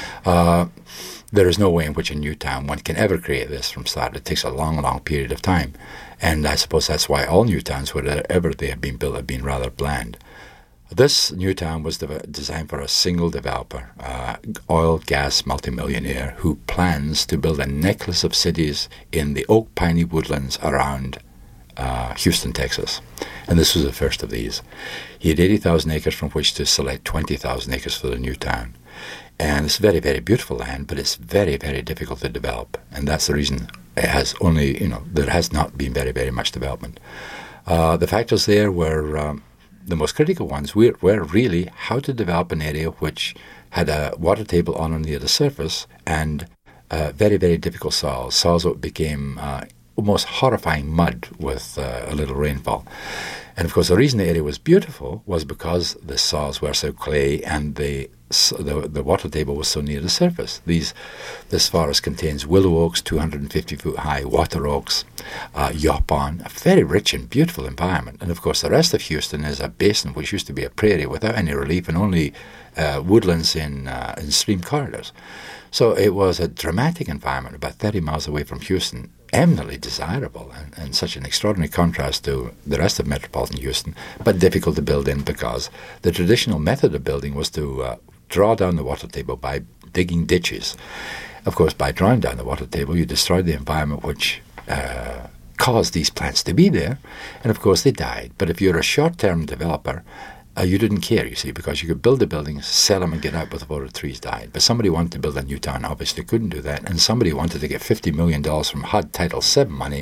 There is no way in which a new town, one can ever create this from start. It takes a long, long period of time. And I suppose that's why all new towns, wherever they have been built, have been rather bland. This new town was designed for a single developer, oil, gas multimillionaire, who plans to build a necklace of cities in the oak piney woodlands around Houston, Texas. And this was the first of these. He had 80,000 acres from which to select 20,000 acres for the new town. And it's very, very beautiful land, but it's very, very difficult to develop. And that's the reason it has only, there has not been very, very much development. The factors there were... the most critical ones were really how to develop an area which had a water table on or near the surface and very, very difficult soils that became almost horrifying mud with a little rainfall. And, of course, the reason the area was beautiful was because the soils were so clay and the water table was so near the surface. This forest contains willow oaks, 250-foot high, water oaks, yaupon, a very rich and beautiful environment. And, of course, the rest of Houston is a basin which used to be a prairie without any relief and only woodlands in stream corridors. So it was a dramatic environment about 30 miles away from Houston, eminently desirable and such an extraordinary contrast to the rest of metropolitan Houston, but difficult to build in because the traditional method of building was to draw down the water table by digging ditches. Of course, by drawing down the water table, you destroyed the environment which caused these plants to be there, and of course they died. But if you're a short-term developer, you didn't care, you see, because you could build the buildings, sell them, and get out before the trees died. But somebody wanted to build a new town, obviously couldn't do that, and somebody wanted to get $50 million from HUD Title VII money,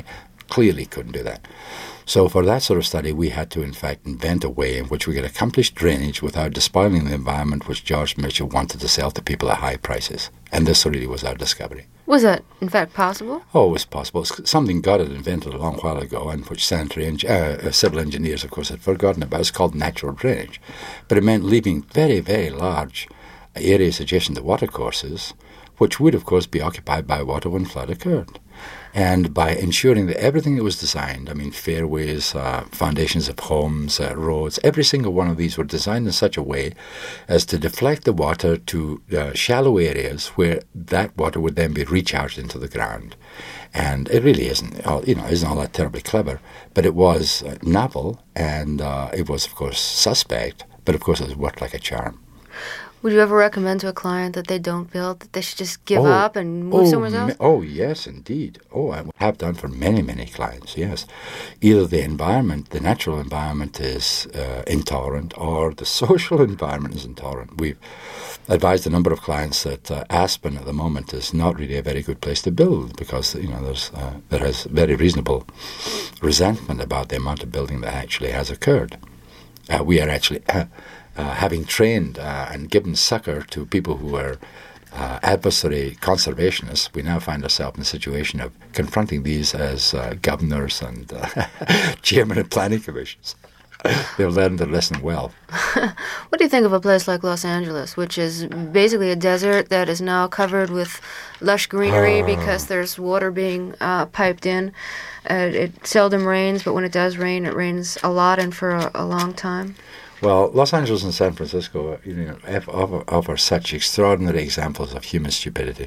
clearly couldn't do that. So for that sort of study, we had to, in fact, invent a way in which we could accomplish drainage without despoiling the environment which George Mitchell wanted to sell to people at high prices. And this really was our discovery. Was that, in fact, possible? Oh, it was possible. It's something God had invented a long while ago, and which civil engineers, of course, had forgotten about. It's called natural drainage. But it meant leaving very, very large areas adjacent to watercourses, which would, of course, be occupied by water when flood occurred. And by ensuring that everything that was designed, fairways, foundations of homes, roads, every single one of these were designed in such a way as to deflect the water to shallow areas where that water would then be recharged into the ground. And it really isn't all that terribly clever, but it was novel, and it was, of course, suspect, but of course it worked like a charm. Would you ever recommend to a client that they don't build, that they should just give up and move somewhere else? Oh, yes, indeed. Oh, I have done for many, many clients, yes. Either the environment, the natural environment is intolerant, or the social environment is intolerant. We've advised a number of clients that Aspen at the moment is not really a very good place to build because, there has very reasonable resentment about the amount of building that actually has occurred. We are actually... having trained and given succor to people who are adversary conservationists, we now find ourselves in a situation of confronting these as governors and chairmen of planning commissions. They've learned their lesson well. What do you think of a place like Los Angeles, which is basically a desert that is now covered with lush greenery because there's water being piped in? It seldom rains, but when it does rain, it rains a lot and for a long time. Well, Los Angeles and San Francisco, offer such extraordinary examples of human stupidity.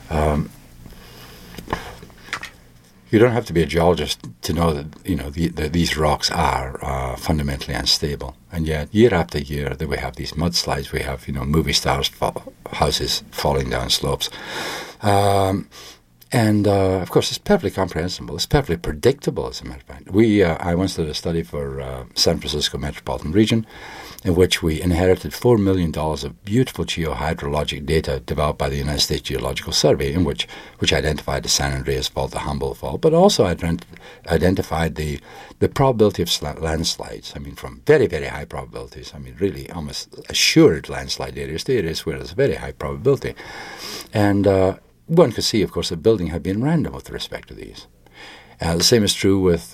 You don't have to be a geologist to know that these rocks are fundamentally unstable, and yet year after year, we have these mudslides. We have movie stars' houses falling down slopes. And, of course, it's perfectly comprehensible. It's perfectly predictable, as a matter of fact. I once did a study for San Francisco metropolitan region in which we inherited $4 million of beautiful geohydrologic data developed by the United States Geological Survey, in which identified the San Andreas Fault, the Humboldt Fault, but also identified the probability of landslides. From very, very high probabilities, really almost assured landslide areas to areas where there's a very high probability. And one could see, of course, that building had been random with respect to these. The same is true with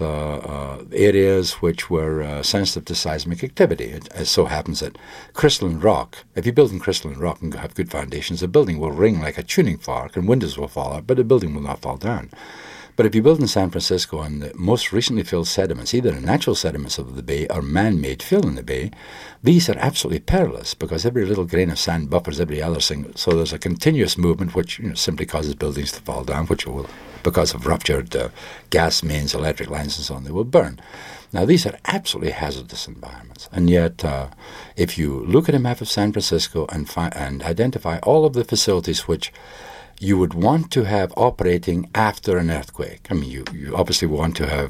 areas which were sensitive to seismic activity. It so happens that crystalline rock, if you build in crystalline rock and have good foundations, the building will ring like a tuning fork and windows will fall out, but the building will not fall down. But if you build in San Francisco and the most recently filled sediments, either the natural sediments of the bay or man-made fill in the bay, these are absolutely perilous because every little grain of sand buffers every other single. So there's a continuous movement which simply causes buildings to fall down, which will, because of ruptured gas mains, electric lines and so on, they will burn. Now, these are absolutely hazardous environments. And yet, if you look at a map of San Francisco and identify all of the facilities which you would want to have operating after an earthquake. You obviously want to have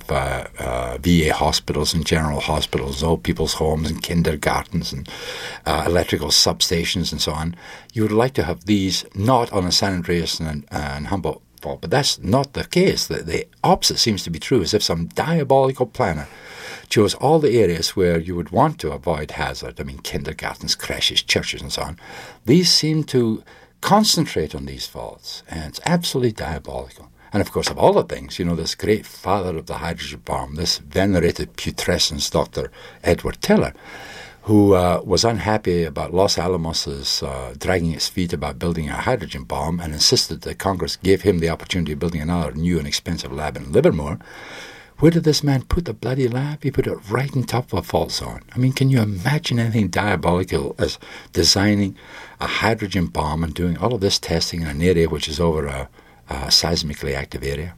VA hospitals and general hospitals, old people's homes and kindergartens and electrical substations and so on. You would like to have these not on a San Andreas and Humboldt Fault, but that's not the case. The opposite seems to be true, as if some diabolical planner chose all the areas where you would want to avoid hazard. Kindergartens, creches, churches and so on. These seem to concentrate on these faults, and it's absolutely diabolical. And of course, of all the things, this great father of the hydrogen bomb, this venerated putrescence, Dr. Edward Teller, who was unhappy about Los Alamos's dragging its feet about building a hydrogen bomb and insisted that Congress gave him the opportunity of building another new and expensive lab in Livermore. Where did this man put the bloody lab? He put it right on top of a fault zone. Can you imagine anything diabolical as designing a hydrogen bomb and doing all of this testing in an area which is over a seismically active area?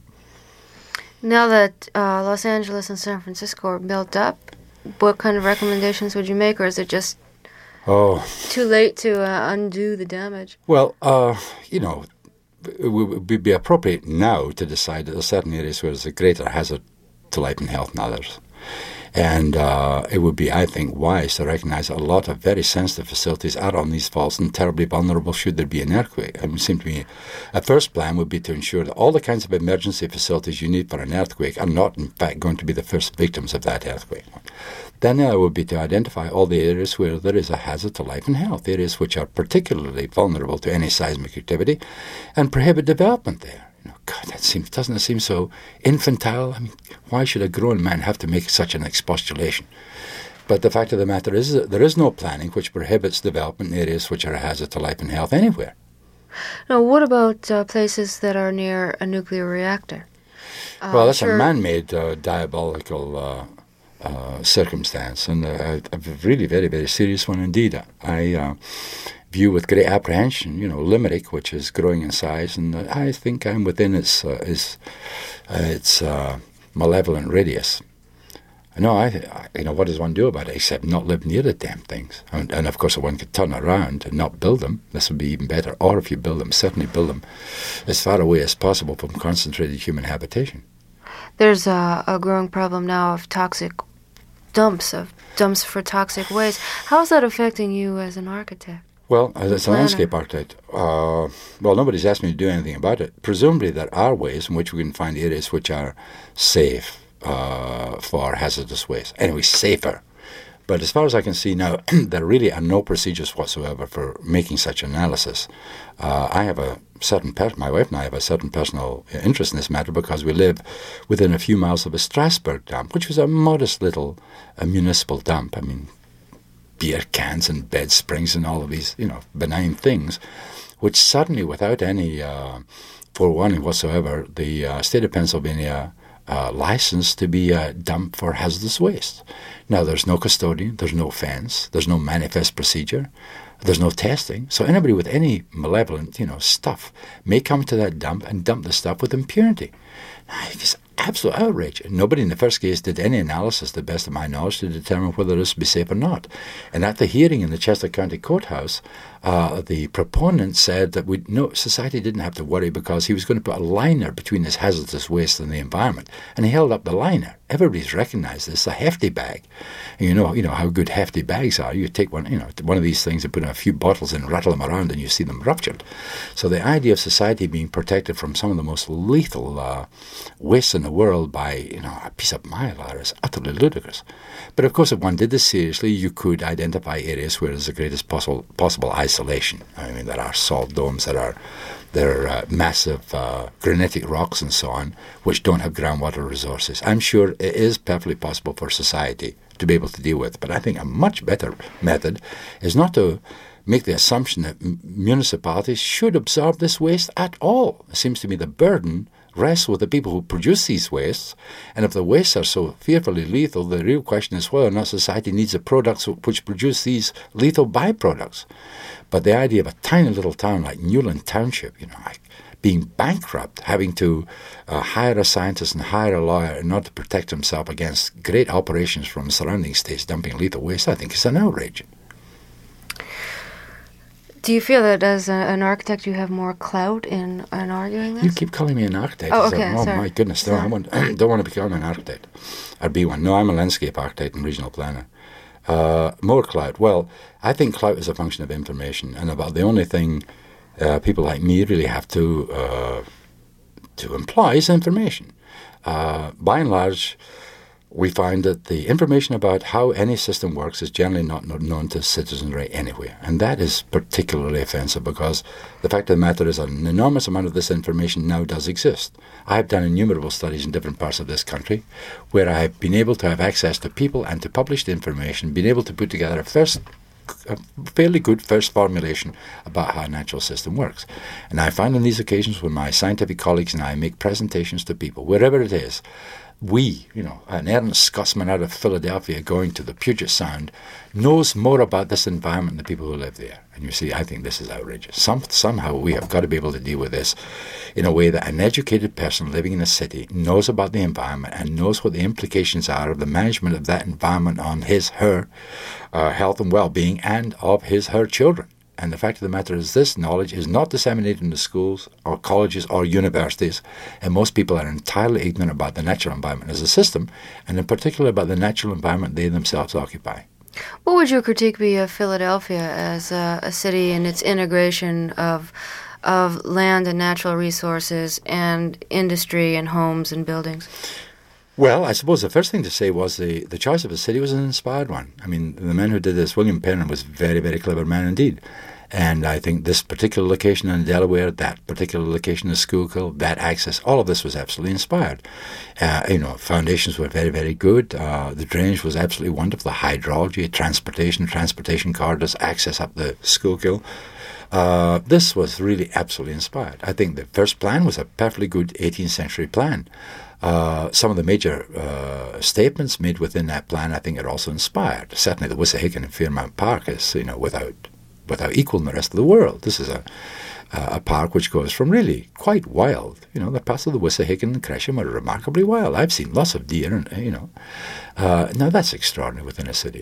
Now that Los Angeles and San Francisco are built up, what kind of recommendations would you make, or is it just too late to undo the damage? Well, it would be appropriate now to decide that there are certain areas where there's a greater hazard to life and health than others. And it would be, I think, wise to recognize a lot of very sensitive facilities are on these faults and terribly vulnerable should there be an earthquake. It would seem to me a first plan would be to ensure that all the kinds of emergency facilities you need for an earthquake are not, in fact, going to be the first victims of that earthquake. Then there would be to identify all the areas where there is a hazard to life and health, areas which are particularly vulnerable to any seismic activity, and prohibit development there. God, doesn't it seem so infantile? I mean, why should a grown man have to make such an expostulation? But the fact of the matter is that there is no planning which prohibits development in areas which are a hazard to life and health anywhere. Now, what about places that are near a nuclear reactor? Well, that's a man-made diabolical circumstance, and a really very, very serious one indeed. I view with great apprehension, Limerick, which is growing in size, and I think I'm within its malevolent radius. What does one do about it except not live near the damn things? And of course, if one could turn around and not build them, this would be even better. Or if you build them, certainly build them as far away as possible from concentrated human habitation. There's a growing problem now of toxic dumps for toxic waste. How is that affecting you as an architect? Well, as a landscape architect, nobody's asked me to do anything about it. Presumably there are ways in which we can find areas which are safe for hazardous waste. Anyway, safer. But as far as I can see now, there really are no procedures whatsoever for making such analysis. My wife and I have a certain personal interest in this matter because we live within a few miles of a Strasbourg dump, which was a modest little municipal dump. I mean, beer cans and bed springs and all of these, benign things, which suddenly, without any forewarning whatsoever, the state of Pennsylvania licensed to be a dump for hazardous waste. Now, there's no custodian, there's no fence, there's no manifest procedure, there's no testing. So anybody with any malevolent, stuff may come to that dump and dump the stuff with impunity. Now, it's absolute outrage. Nobody in the first case did any analysis, to the best of my knowledge, to determine whether this would be safe or not. And at the hearing in the Chester County Courthouse, the proponent said that society didn't have to worry because he was going to put a liner between this hazardous waste and the environment. And he held up the liner. Everybody's recognized this, a hefty bag. And you know how good hefty bags are. You take one of these things and put in a few bottles and rattle them around and you see them ruptured. So the idea of society being protected from some of the most lethal waste in the world by a piece of mylar is utterly ludicrous. But of course, if one did this seriously, you could identify areas where there's the greatest possible isolation. I mean, there are salt domes, there are massive granitic rocks and so on, which don't have groundwater resources. I'm sure it is perfectly possible for society to be able to deal with, but I think a much better method is not to make the assumption that municipalities should absorb this waste at all. It seems to me the burden rests with the people who produce these wastes, and if the wastes are so fearfully lethal, the real question is whether or not society needs the products which produce these lethal byproducts. But the idea of a tiny little town like Newland Township, being bankrupt, having to hire a scientist and hire a lawyer in order to protect himself against great operations from surrounding states dumping lethal waste, I think is an outrage. Do you feel that as an architect you have more clout in arguing this? You keep calling me an architect. Oh, okay, sorry. My goodness, no, I don't want to become an architect. I'd be one. No, I'm a landscape architect and regional planner. More clout. Well, I think clout is a function of information, and about the only thing people like me really have to imply is information. By and large, we find that the information about how any system works is generally not known to citizenry anywhere. And that is particularly offensive because the fact of the matter is an enormous amount of this information now does exist. I have done innumerable studies in different parts of this country where I have been able to have access to people and to published information, been able to put together a fairly good first formulation about how a natural system works. And I find on these occasions when my scientific colleagues and I make presentations to people, wherever it is, an earnest Scotsman out of Philadelphia going to the Puget Sound knows more about this environment than the people who live there. And you see, I think this is outrageous. Somehow we have got to be able to deal with this in a way that an educated person living in a city knows about the environment and knows what the implications are of the management of that environment on his, her health and well-being and of his, her children. And the fact of the matter is this knowledge is not disseminated in the schools or colleges or universities, and most people are entirely ignorant about the natural environment as a system, and in particular about the natural environment they themselves occupy. What would your critique be of Philadelphia as a city and its integration of land and natural resources and industry and homes and buildings? Well, I suppose the first thing to say was the choice of a city was an inspired one. I mean, the man who did this, William Penn, was a very, very clever man indeed. And I think this particular location in Delaware, that particular location in Schuylkill, that access, all of this was absolutely inspired. Foundations were very, very good. The drainage was absolutely wonderful. The hydrology, transportation corridors, access up the Schuylkill. This was really absolutely inspired. I think the first plan was a perfectly good 18th century plan. Some of the major statements made within that plan, I think, are also inspired. Certainly the Wissahickon and Fairmount Park is, without equal in the rest of the world. This is a park which goes from really quite wild. The parts of the Wissahickon and Gresham are remarkably wild. I've seen lots of deer, and now that's extraordinary within a city.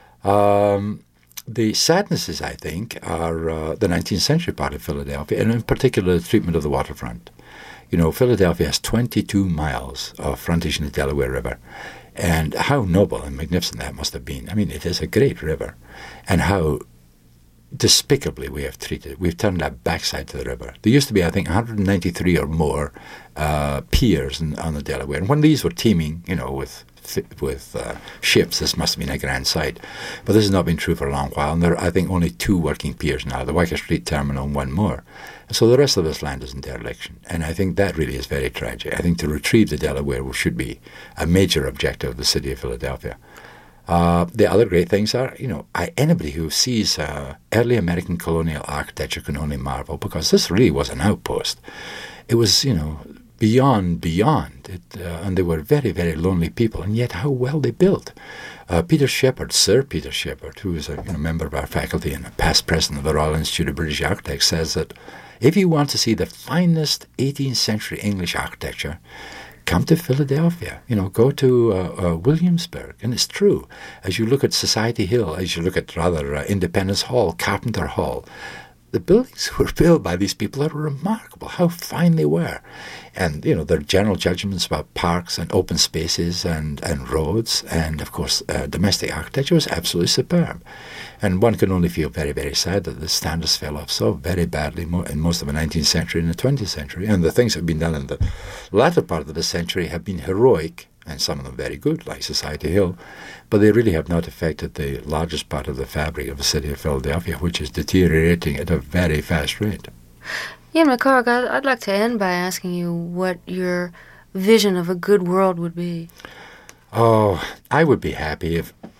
The sadnesses, I think, are the 19th century part of Philadelphia, and in particular the treatment of the waterfront. Philadelphia has 22 miles of frontage in the Delaware River, and how noble and magnificent that must have been. I mean, it is a great river, and how despicably we have treated it. We've turned our backside to the river. There used to be, I think, 193 or more piers on the Delaware, and when these were teeming, with ships, this must have been a grand sight. But this has not been true for a long while, and there are, I think, only 2 working piers now, the Wacker Street Terminal and one more. And so the rest of this land is in dereliction, and I think that really is very tragic. I think to retrieve the Delaware should be a major objective of the city of Philadelphia. The other great things are, anybody who sees early American colonial architecture can only marvel, because this really was an outpost. It was, beyond. And they were very, very lonely people, and yet how well they built. Sir Peter Shepherd, who is a member of our faculty and a past president of the Royal Institute of British Architects, says that if you want to see the finest 18th century English architecture, come to Philadelphia. Go to Williamsburg. And it's true. As you look at Society Hill, as you look at Independence Hall, Carpenter Hall, the buildings were built by these people are remarkable, how fine they were. And, their general judgments about parks and open spaces and roads and, of course, domestic architecture was absolutely superb. And one can only feel very, very sad that the standards fell off so very badly in most of the 19th century and the 20th century. And the things that have been done in the latter part of the century have been heroic, and some of them very good, like Society Hill, but they really have not affected the largest part of the fabric of the city of Philadelphia, which is deteriorating at a very fast rate. Ian McCormick, I'd like to end by asking you what your vision of a good world would be. Oh, I would be happy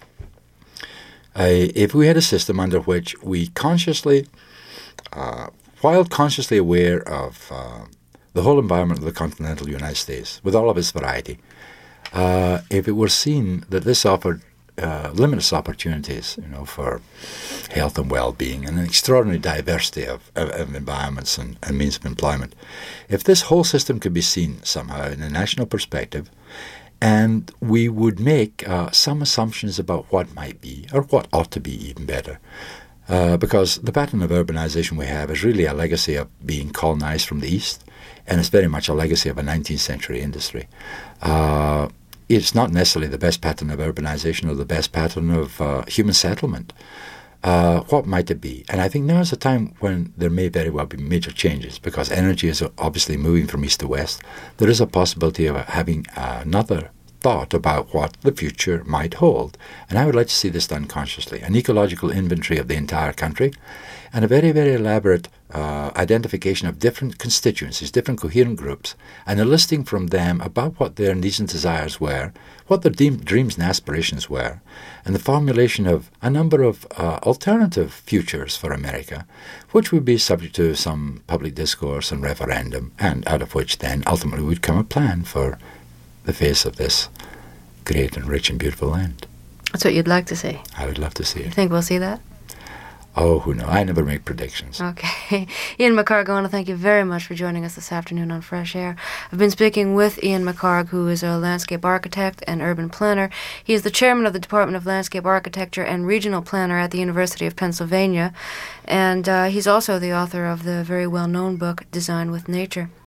if we had a system under which we consciously, while consciously aware of the whole environment of the continental United States, with all of its variety, if it were seen that this offered limitless opportunities, for health and well-being, and an extraordinary diversity of environments and means of employment. If this whole system could be seen somehow in a national perspective, and we would make some assumptions about what might be, or what ought to be even better. Because the pattern of urbanization we have is really a legacy of being colonized from the east, and it's very much a legacy of a 19th century industry. It's not necessarily the best pattern of urbanization or the best pattern of human settlement. What might it be? And I think now is a time when there may very well be major changes, because energy is obviously moving from east to west. There is a possibility of having another thought about what the future might hold. And I would like to see this done consciously. An ecological inventory of the entire country, and a very, very elaborate identification of different constituencies, different coherent groups, and a listing from them about what their needs and desires were, what their dreams and aspirations were, and the formulation of a number of alternative futures for America, which would be subject to some public discourse and referendum, and out of which then ultimately would come a plan for the face of this great and rich and beautiful land. That's what you'd like to see? I would love to see it. You think we'll see that? Oh, who knows? I never make predictions. Okay. Ian McHarg, I want to thank you very much for joining us this afternoon on Fresh Air. I've been speaking with Ian McHarg, who is a landscape architect and urban planner. He is the chairman of the Department of Landscape Architecture and Regional Planner at the University of Pennsylvania, and he's also the author of the very well-known book, Design with Nature.